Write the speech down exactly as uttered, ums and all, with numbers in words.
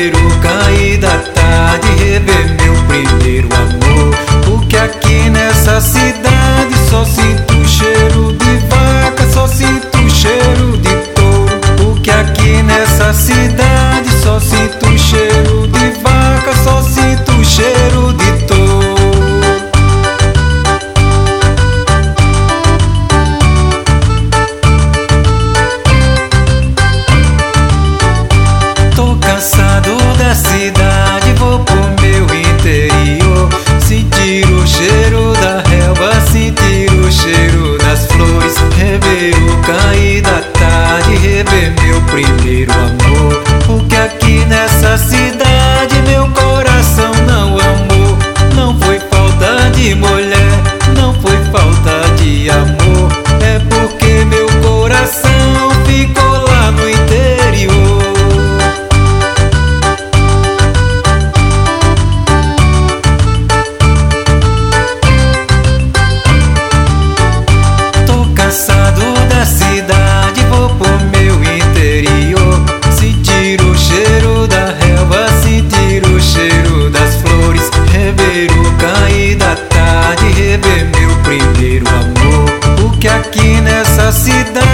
rever o cair da tarde, rever meu primeiro amor. Porque aqui nessa cidade só sinto o cheiro de vaca, só sinto o cheiro de touro. Porque aqui nessa cidade só sinto o cheiro de vaca, só sinto o cheiro de touro. Tô cansado da cidade, vou pro meu interior. Sentir o cheiro da relva, sentir o cheiro das flores, rever o cair da tarde, rever meu primeiro amor. Porque aqui nessa cidade meu coração não amou. Não foi falta de mulher, não foi falta de amor, é porque meu coração ficou lá no interior. Tô cansado da cidade, vou pro meu interior. Sentir o cheiro da relva, sentir o cheiro das flores, rever o cair da tarde, rever meu primeiro amor. Porque aqui nessa cidade